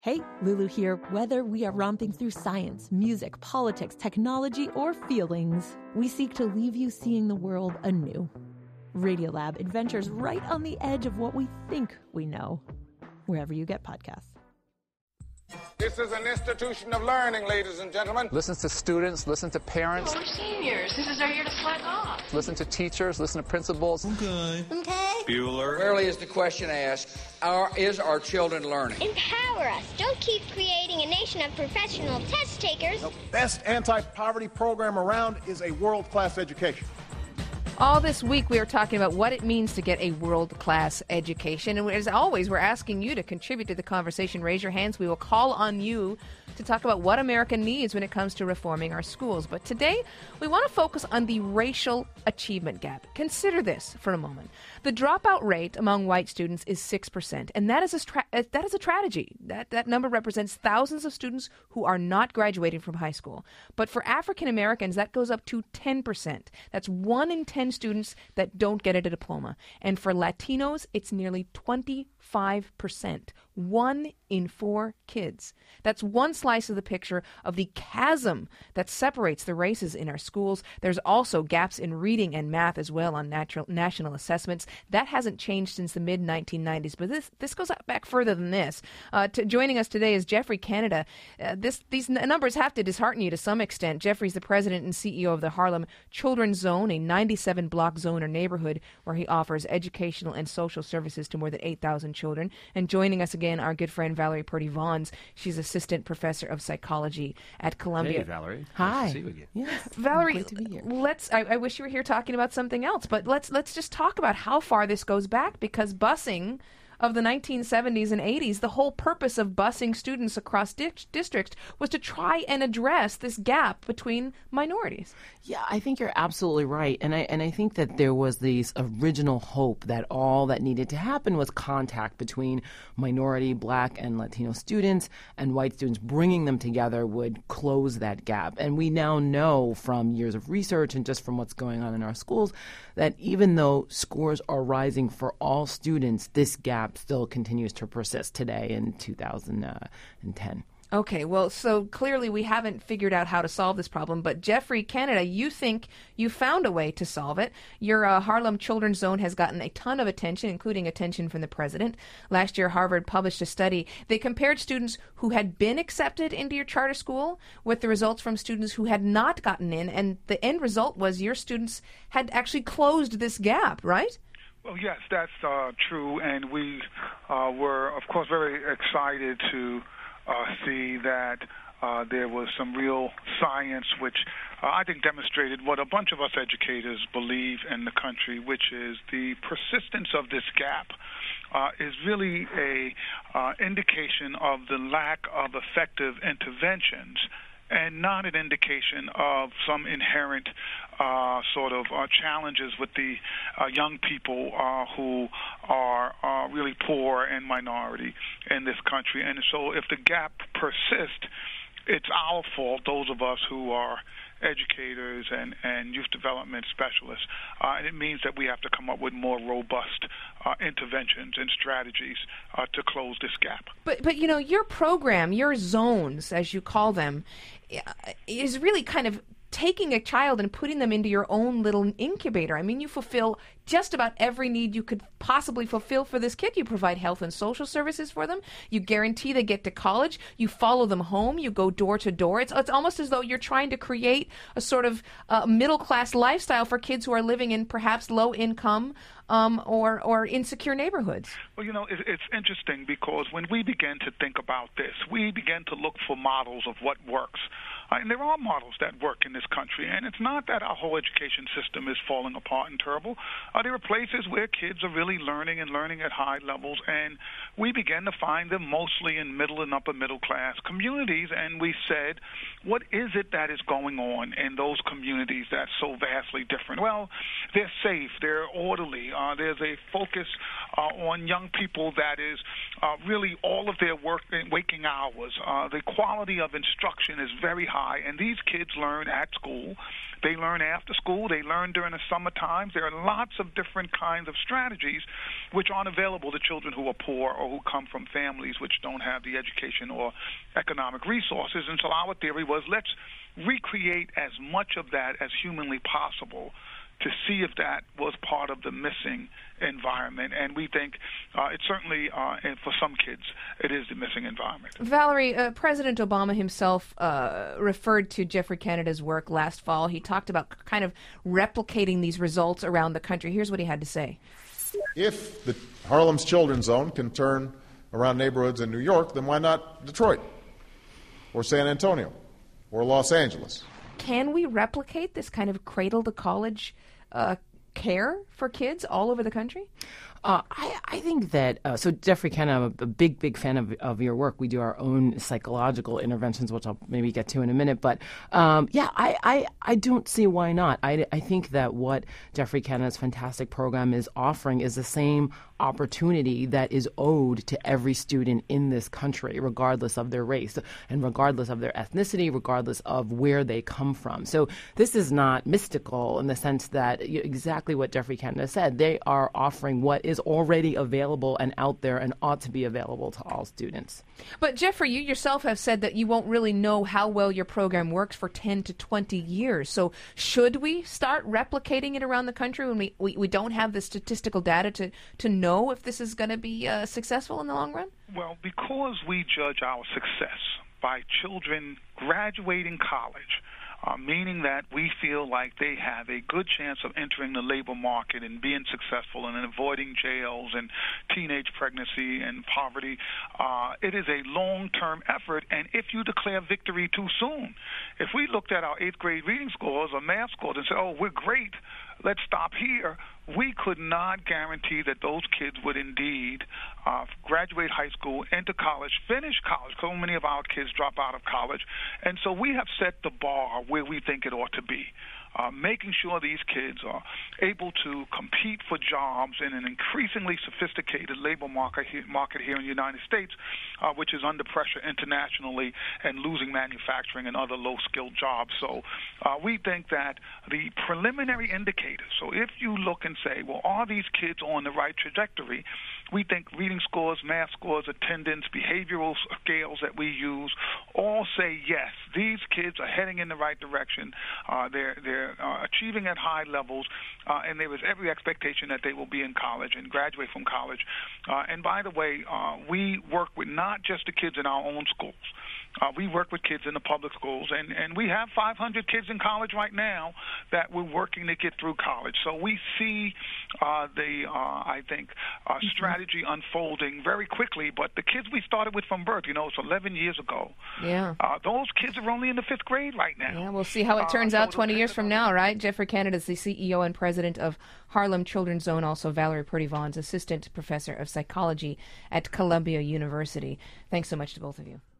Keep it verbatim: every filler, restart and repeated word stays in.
Hey, Lulu here. Whether we are romping through science, music, politics, technology, or feelings, we seek to leave you seeing the world anew. Radiolab adventures right on the edge of what we think we know, wherever you get podcasts. This is an institution of learning, ladies and gentlemen. Listen to students, listen to parents. Oh, we're seniors. This is our year to slack off. Listen to teachers, listen to principals. Okay. Okay. Bueller. Rarely is the question asked, are, is our children learning? Empower us. Don't keep creating a nation of professional test takers. The best anti-poverty program around is a world-class education. All this week, we are talking about what it means to get a world-class education. And as always, we're asking you to contribute to the conversation. Raise your hands. We will call on you to talk about what America needs when it comes to reforming our schools. But today, we want to focus on the racial achievement gap. Consider this for a moment. The dropout rate among white students is six percent, and that is a tra- that is a tragedy. That, that number represents thousands of students who are not graduating from high school. But for African Americans, that goes up to ten percent. That's one in ten students that don't get a diploma. And for Latinos, it's nearly twenty-five percent. One in four kids. That's one slice of the picture of the chasm that separates the races in our schools. There's also gaps in reading and math as well on natural, national assessments. That hasn't changed since the mid nineteen nineties, but this this goes back further than this. Uh, to, joining us today is Jeffrey Canada. Uh, this These n- numbers have to dishearten you to some extent. Jeffrey's the president and C E O of the Harlem Children's Zone, a ninety-seven block zone or neighborhood where he offers educational and social services to more than eight thousand children. And joining us again, our good friend Valerie Purdy-Vaughns. She's assistant professor of psychology at Columbia. Hey, Valerie. Hi. Nice to see you again. Yes. Valerie, Great to be here. let's. I, I wish you were here talking about something else, but let's let's just talk about how far this goes back, because busing of the nineteen seventies and eighties, the whole purpose of busing students across di- districts was to try and address this gap between minorities. Yeah, I think you're absolutely right. And I and I think that there was this original hope that all that needed to happen was contact between minority, Black, and Latino students and white students. Bringing them together would close that gap. And we now know from years of research and just from what's going on in our schools that even though scores are rising for all students, this gap still continues to persist today in two thousand ten. Okay, well, so clearly we haven't figured out how to solve this problem, but Jeffrey Canada, you think you found a way to solve it. Your uh, Harlem Children's Zone has gotten a ton of attention, including attention from the president. Last year, Harvard published a study. They compared students who had been accepted into your charter school with the results from students who had not gotten in, and the end result was your students had actually closed this gap, right? Well, yes, that's uh, true, and we uh, were, of course, very excited to uh, see that uh, there was some real science which uh, I think demonstrated what a bunch of us educators believe in the country, which is the persistence of this gap uh, is really a uh, indication of the lack of effective interventions and not an indication of some inherent uh, sort of uh, challenges with the uh, young people uh, who are uh, really poor and minority in this country. And so if the gap persists, it's our fault, those of us who are educators and, and youth development specialists, uh, and it means that we have to come up with more robust uh, interventions and strategies uh, to close this gap. But, but you know, your program, your zones, as you call them, is really kind of taking a child and putting them into your own little incubator. I mean, you fulfill just about every need you could possibly fulfill for this kid. You provide health and social services for them. You guarantee they get to college. You follow them home. You go door to door. It's it's almost as though you're trying to create a sort of uh, middle-class lifestyle for kids who are living in perhaps low-income um, or, or insecure neighborhoods. Well, you know, it, it's interesting because when we began to think about this, we began to look for models of what works. Uh, and there are models that work in this country, and it's not that our whole education system is falling apart and terrible. Uh, there are places where kids are really learning and learning at high levels, and we began to find them mostly in middle and upper middle class communities, and we said, what is it that is going on in those communities that's so vastly different? Well, they're safe, they're orderly, uh, there's a focus uh, on young people that is uh, really all of their work waking hours. Uh, the quality of instruction is very high, and these kids learn at school. They learn after school. They learn during the summer times. There are lots of different kinds of strategies which aren't available to children who are poor or who come from families which don't have the education or economic resources. And so our theory was, let's recreate as much of that as humanly possible to see if that was part of the missing environment. And we think uh, it certainly, uh, and for some kids, it is the missing environment. Valerie, uh, President Obama himself uh, referred to Geoffrey Canada's work last fall. He talked about kind of replicating these results around the country. Here's what he had to say. If the Harlem's Children's Zone can turn around neighborhoods in New York, then why not Detroit or San Antonio or Los Angeles? Can we replicate this kind of cradle-to-college uh, care for kids all over the country? Uh, I, I think that, uh, so Geoffrey Canada, I'm a, a big, big fan of, of your work. We do our own psychological interventions, which I'll maybe get to in a minute. But um, yeah, I, I, I don't see why not. I, I think that what Geoffrey Canada's fantastic program is offering is the same opportunity that is owed to every student in this country, regardless of their race and regardless of their ethnicity, regardless of where they come from. So this is not mystical in the sense that exactly what Geoffrey Canada said. They are offering what is already available and out there and ought to be available to all students. But Geoffrey, you yourself have said that you won't really know how well your program works for ten to twenty years. So should we start replicating it around the country when we, we, we don't have the statistical data to, to know if this is going to be uh, successful in the long run? Well, because we judge our success by children graduating college, Uh, meaning that we feel like they have a good chance of entering the labor market and being successful and avoiding jails and teenage pregnancy and poverty. Uh, it is a long-term effort, and if you declare victory too soon, if we looked at our eighth grade reading scores or math scores and said, oh, we're great, let's stop here, we could not guarantee that those kids would indeed uh, graduate high school, enter college, finish college. So many of our kids drop out of college. And so we have set the bar where we think it ought to be. Uh, making sure these kids are able to compete for jobs in an increasingly sophisticated labor market here, market here in the United States, uh, which is under pressure internationally and losing manufacturing and other low-skilled jobs. So uh, we think that the preliminary indicators, so if you look and say, well, are these kids on the right trajectory, we think reading scores, math scores, attendance, behavioral scales that we use all say yes, these kids are heading in the right direction. Uh, they're, they're Uh, achieving at high levels, uh, and there is every expectation that they will be in college and graduate from college. Uh, and by the way, uh, we work with not just the kids in our own schools. Uh, we work with kids in the public schools, and, and we have five hundred kids in college right now that we're working to get through college. So we see uh, the, uh, I think, uh, strategy unfolding very quickly. But the kids we started with from birth, you know, it's eleven years ago. Yeah. Uh, those kids are only in the fifth grade right now. Yeah, we'll see how it turns uh, out so twenty years from now, right? Geoffrey Canada is the C E O and president of Harlem Children's Zone, also Valerie Purdy-Vaughan's assistant professor of psychology at Columbia University. Thanks so much to both of you.